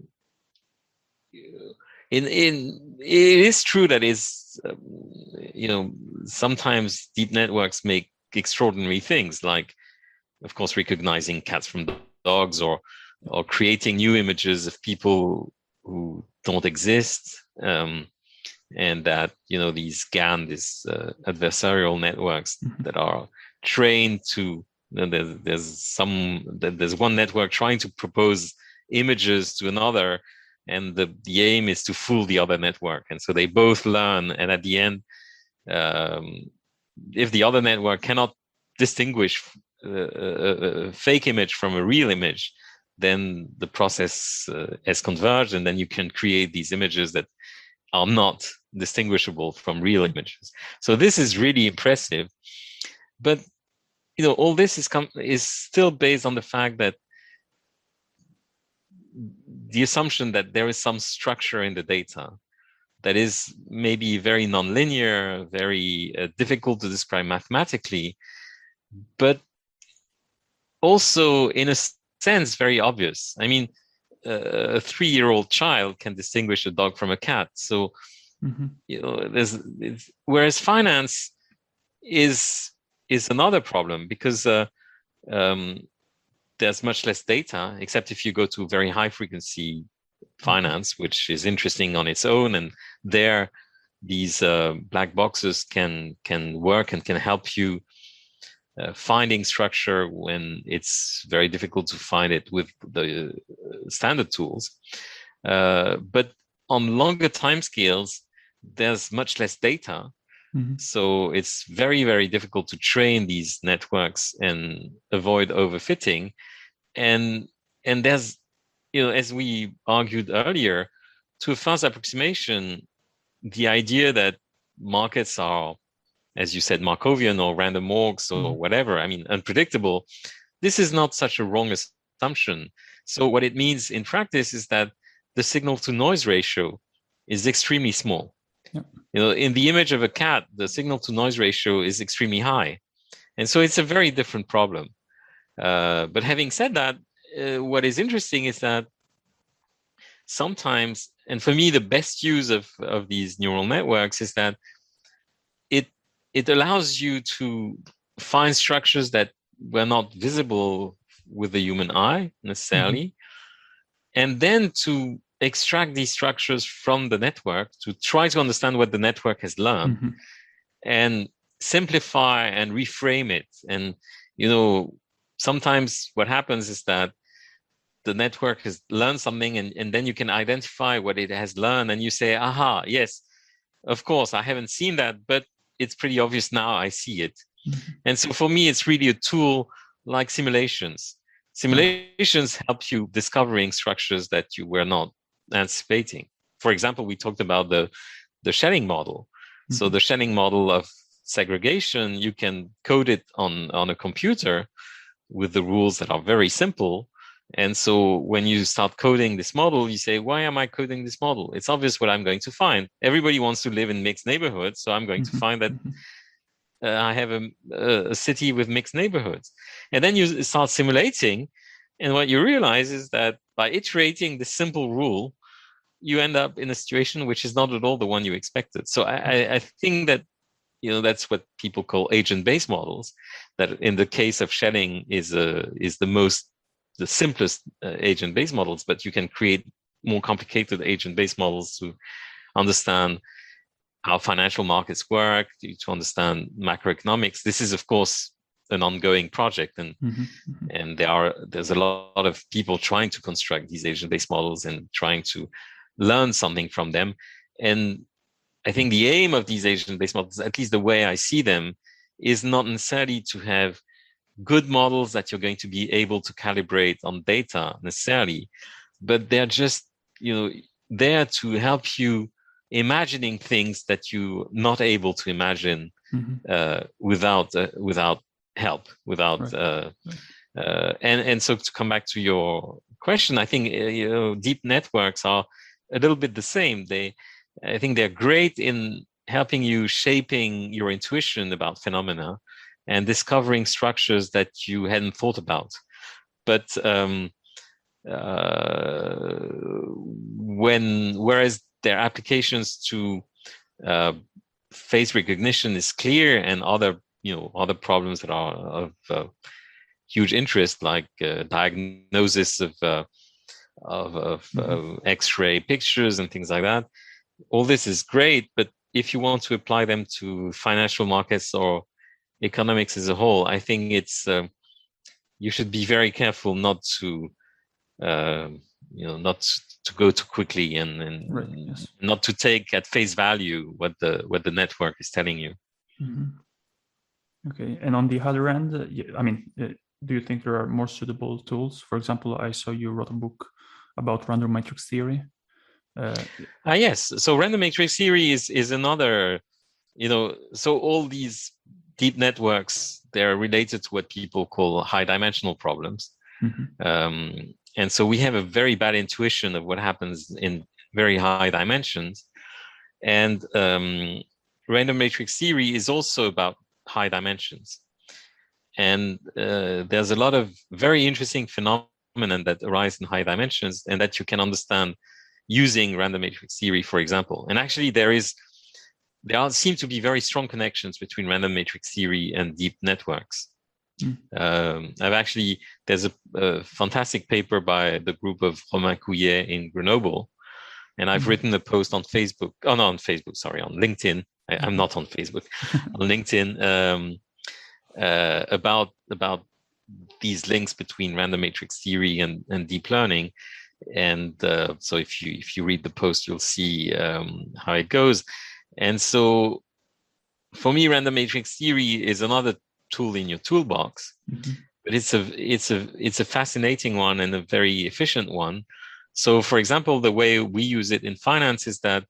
in in it is true that is um, you know sometimes deep networks make extraordinary things like of course recognizing cats from dogs or or creating new images of people who don't exist um, and that you know these G A N these uh, adversarial networks Mm-hmm. that are trained to you know, there's there's some there's one network trying to propose images to another and the, the aim is to fool the other network and so they both learn and at the end um, if the other network cannot distinguish a, a, a fake image from a real image then the process uh, has converged and then you can create these images that are not distinguishable from real images. So this is really impressive. But you know, all this is com- is still based on the fact that the assumption that there is some structure in the data that is maybe very nonlinear, very uh, difficult to describe mathematically, but also in a sense very obvious. I mean, uh, a three-year-old child can distinguish a dog from a cat. So, mm-hmm. you know, there's, whereas finance is is another problem because uh, um, there's much less data, except if you go to very high frequency finance, mm-hmm. which is interesting on its own, and there these uh, black boxes can can work and can help you uh, finding structure when it's very difficult to find it with the uh, standard tools. Uh, but on longer timescales, there's much less data. Mm-hmm. So it's very, very difficult to train these networks and avoid overfitting. And, and there's, you know, as we argued earlier, to a fast approximation, the idea that markets are, as you said, Markovian or random walks or mm-hmm. whatever, I mean, unpredictable, this is not such a wrong assumption. So what it means in practice is that the signal to noise ratio is extremely small. Yep. You know, in the image of a cat, the signal to noise ratio is extremely high. And so it's a very different problem. Uh, but having said that, uh, what is interesting is that sometimes, and for me, the best use of, of these neural networks is that it it allows you to find structures that were not visible with the human eye necessarily, mm-hmm. and then to extract these structures from the network to try to understand what the network has learned mm-hmm. and simplify and reframe it. And, you know, sometimes what happens is that the network has learned something and, and then you can identify what it has learned and you say, aha, yes, of course, I haven't seen that, but it's pretty obvious now I see it. Mm-hmm. And so for me, it's really a tool like simulations. Simulations help you discovering structures that you were not anticipating. For example, we talked about the, the Schelling model. Mm-hmm. So the Schelling model of segregation, you can code it on, on a computer with the rules that are very simple. And so when you start coding this model, you say, why am I coding this model? It's obvious what I'm going to find. Everybody wants to live in mixed neighborhoods. So I'm going mm-hmm. to find that uh, I have a, a city with mixed neighborhoods. And then you start simulating. And what you realize is that by iterating this simple rule, you end up in a situation which is not at all the one you expected. So I, I think that, you know, that's what people call agent-based models. That in the case of Schelling is a, is the most, the simplest uh, agent-based models, but you can create more complicated agent-based models to understand how financial markets work, to understand macroeconomics. This is, of course, an ongoing project, and mm-hmm. and there are there's a lot of people trying to construct these agent-based models and trying to learn something from them. And I think the aim of these agent-based models, at least the way I see them, is not necessarily to have good models that you're going to be able to calibrate on data necessarily, but they're just, you know, there to help you imagining things that you're not able to imagine mm-hmm. uh, without uh, without help, without right. uh, uh, and and so to come back to your question, I think uh, you know deep networks are a little bit the same. They, I think, they're great in helping you shaping your intuition about phenomena and discovering structures that you hadn't thought about. But um, uh, when whereas their applications to uh, face recognition is clear, and other you know other problems that are of uh, huge interest, like uh, diagnosis of uh, of, of mm-hmm. uh, X-ray pictures and things like that. All this is great, but if you want to apply them to financial markets or economics as a whole, I think it's uh, you should be very careful not to uh, you know not to go too quickly and, and right, yes. not to take at face value what the what the network is telling you. Mm-hmm. Okay, and on the other end, uh, I mean, uh, do you think there are more suitable tools? For example, I saw you wrote a book about random matrix theory. Uh, ah, yes. So random matrix theory is is another, you know, so all these deep networks, they're related to what people call high dimensional problems. Mm-hmm. Um, and so we have a very bad intuition of what happens in very high dimensions. And um, random matrix theory is also about high dimensions. And uh, there's a lot of very interesting phenomena that arise in high dimensions and that you can understand using random matrix theory, for example. And actually there is, there are, seem to be very strong connections between random matrix theory and deep networks. Mm. Um, I've actually, there's a, a fantastic paper by the group of Romain Couillet in Grenoble, and I've mm. written a post on Facebook, oh no, on Facebook, sorry, on LinkedIn. I, I'm not on Facebook, on LinkedIn, um, uh, about, about these links between random matrix theory and, and deep learning. And uh, so if you if you read the post, you'll see um, how it goes. And so for me, random matrix theory is another tool in your toolbox, mm-hmm. but it's a it's a it's a fascinating one and a very efficient one. So for example, the way we use it in finance is that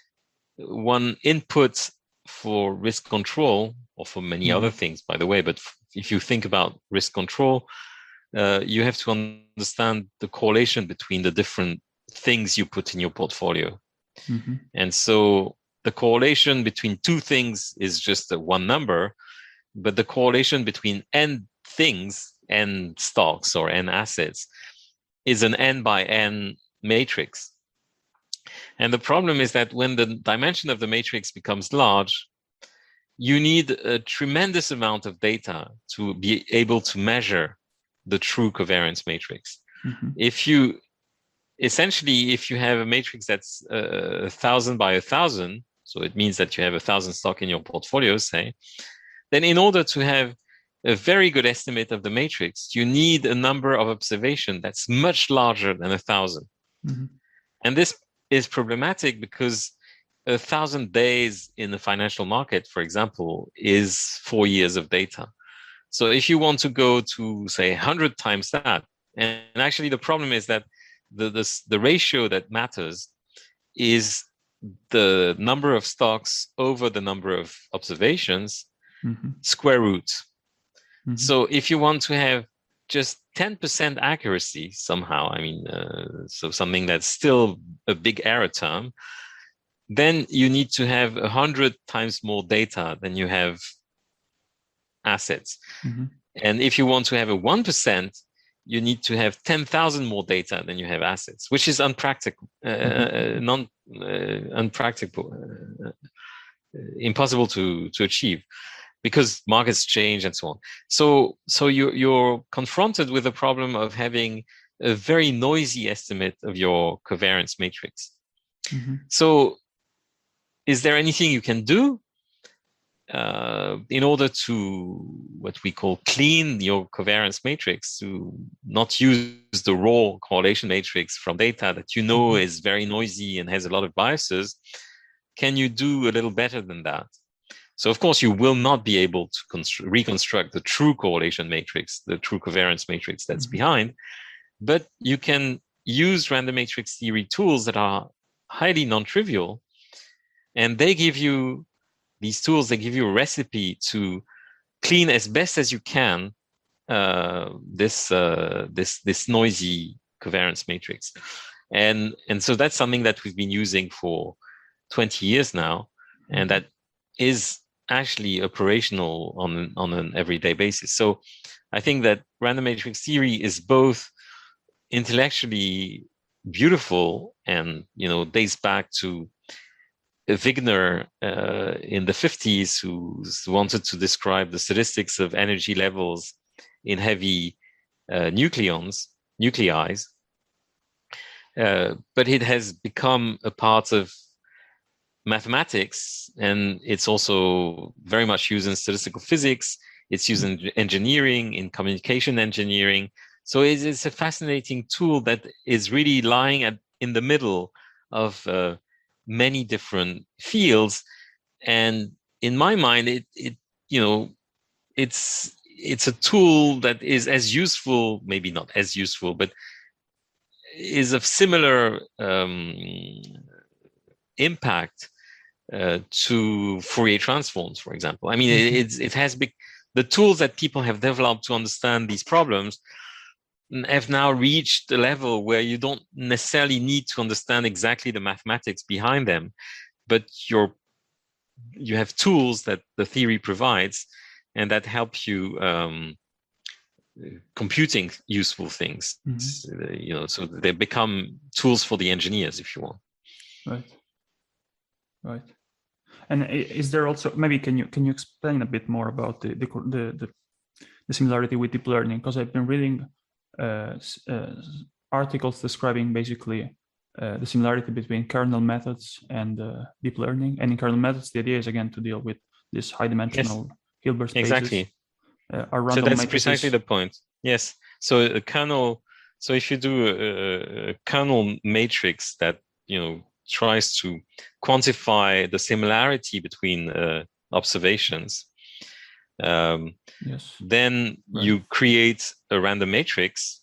one input for risk control, or for many mm-hmm. other things, by the way, but if you think about risk control, Uh, you have to understand the correlation between the different things you put in your portfolio. Mm-hmm. And so the correlation between two things is just a one number, but the correlation between n things, n stocks or n assets, is an n by n matrix. And the problem is that when the dimension of the matrix becomes large, you need a tremendous amount of data to be able to measure the true covariance matrix. Mm-hmm. If you, essentially, if you have a matrix that's uh, a thousand by a thousand, so it means that you have a thousand stock in your portfolio, say, then in order to have a very good estimate of the matrix, you need a number of observation that's much larger than a thousand. Mm-hmm. And this is problematic because a thousand days in the financial market, for example, is four years of data. So if you want to go to, say, one hundred times that, and actually the problem is that the, the, the ratio that matters is the number of stocks over the number of observations, mm-hmm. square root. Mm-hmm. So if you want to have just ten percent accuracy somehow, I mean, uh, so something that's still a big error term, then you need to have a hundred times more data than you have assets. Mm-hmm. And if you want to have a one percent, you need to have ten thousand more data than you have assets, which is unpractical, uh, mm-hmm. non, uh, unpractical, uh, impossible to, to achieve because markets change and so on. So, so you, you're confronted with the problem of having a very noisy estimate of your covariance matrix. Mm-hmm. So is there anything you can do uh, in order to what we call clean your covariance matrix, to not use the raw correlation matrix from data that you know mm-hmm. is very noisy and has a lot of biases? Can you do a little better than that? So of course you will not be able to constru- reconstruct the true correlation matrix, the true covariance matrix that's mm-hmm. behind, but you can use random matrix theory tools that are highly non-trivial, and they give you these tools, they give you a recipe to clean as best as you can uh, this uh, this this noisy covariance matrix, and and so that's something that we've been using for twenty years now, and that is actually operational on on an everyday basis. So I think that random matrix theory is both intellectually beautiful and, you know, dates back to Wigner uh, in the fifties, who wanted to describe the statistics of energy levels in heavy uh, nucleons, nuclei. Uh, but it has become a part of mathematics, and it's also very much used in statistical physics. It's used in engineering, in communication engineering. So it's, it's a fascinating tool that is really lying at, in the middle of uh, many different fields, and in my mind, it, it you know, it's it's a tool that is as useful, maybe not as useful, but is of similar um, impact uh, to Fourier transforms, for example. I mean, mm-hmm. it, it, it has be- the tools that people have developed to understand these problems have now reached the level where you don't necessarily need to understand exactly the mathematics behind them, but you're, you have tools that the theory provides and that help you um, computing useful things. Mm-hmm. You know, so they become tools for the engineers, if you want. Right. Right. And is there also, maybe can you can you explain a bit more about the the the, the similarity with deep learning? Because I've been reading uh, uh, articles describing basically uh, the similarity between kernel methods and uh, deep learning. And in kernel methods, the idea is again to deal with this high-dimensional yes. Hilbert spaces. Exactly. Uh, are random so that's matrices. Precisely the point. Yes. So a kernel. So if you do a, a kernel matrix that, you know, tries to quantify the similarity between uh, observations, um, yes. then right. you create a random matrix,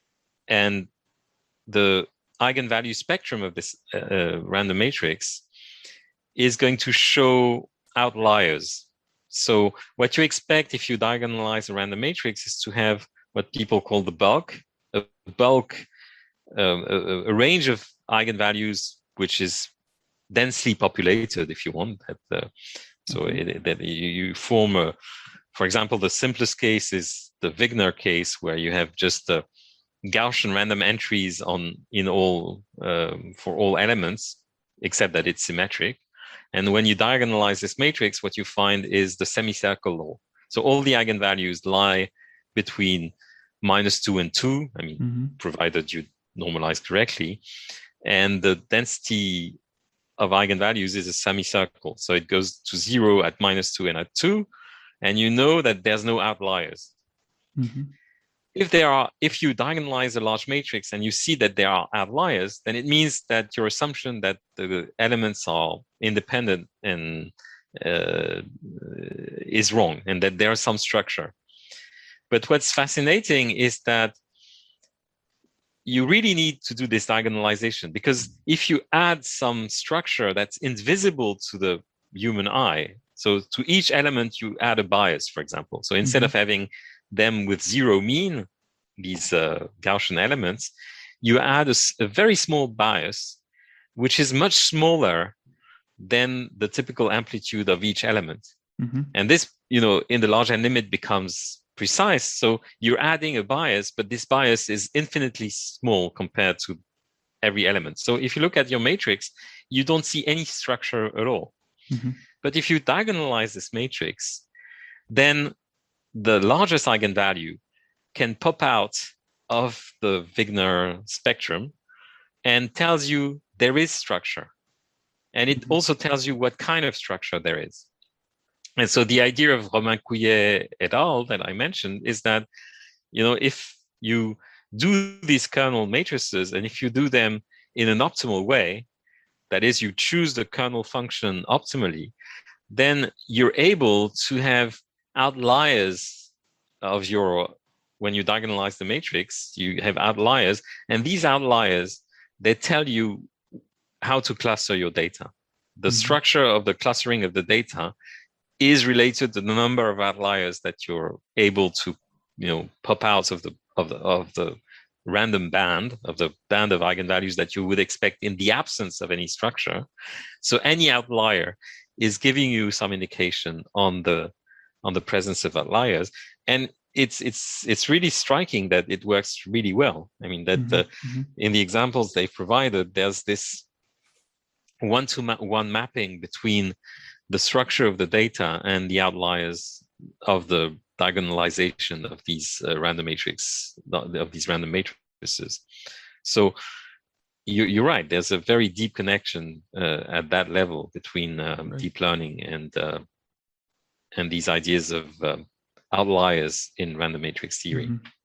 and the eigenvalue spectrum of this uh, random matrix is going to show outliers. So what you expect if you diagonalize a random matrix is to have what people call the bulk, a bulk, um, a, a range of eigenvalues which is densely populated, if you want. That, uh, so mm-hmm. it, that you, you form a, for example, the simplest case is the Wigner case, where you have just uh, Gaussian random entries on in all um, for all elements, except that it's symmetric. And when you diagonalize this matrix, what you find is the semicircle law. So all the eigenvalues lie between minus two and two. I mean, mm-hmm. provided you normalize correctly. And the density of eigenvalues is a semicircle. So it goes to zero at minus two and at two. And you know that there's no outliers. Mm-hmm. If there are, if you diagonalize a large matrix and you see that there are outliers, then it means that your assumption that the elements are independent and uh, is wrong, and that there is some structure. But what's fascinating is that you really need to do this diagonalization, because if you add some structure that's invisible to the human eye, so to each element you add a bias, for example. So instead mm-hmm. of having them with zero mean, these uh, Gaussian elements, you add a, a very small bias, which is much smaller than the typical amplitude of each element. Mm-hmm. And this, you know, in the large N limit becomes precise. So you're adding a bias, but this bias is infinitely small compared to every element. So if you look at your matrix, you don't see any structure at all. Mm-hmm. But if you diagonalize this matrix, then the largest eigenvalue can pop out of the Wigner spectrum and tells you there is structure. And it mm-hmm. also tells you what kind of structure there is. And so the idea of Romain Couillet et al. That I mentioned is that, you know, if you do these kernel matrices, and if you do them in an optimal way, that is, you choose the kernel function optimally, then you're able to have outliers of your, when you diagonalize the matrix, you have outliers, and these outliers, they tell you how to cluster your data. The mm-hmm. structure of the clustering of the data is related to the number of outliers that you're able to, you know, pop out of the of the of the random band of the band of eigenvalues that you would expect in the absence of any structure. So any outlier is giving you some indication on the on the presence of outliers, and it's it's it's really striking that it works really well. I mean that mm-hmm. uh, mm-hmm. in the examples they've provided, there's this one to ma- one mapping between the structure of the data and the outliers of the diagonalization of these uh, random matrix of these random matrices. So you, you're right. There's a very deep connection uh, at that level between um, right. deep learning and uh, and these ideas of um, outliers in random matrix theory. Mm-hmm.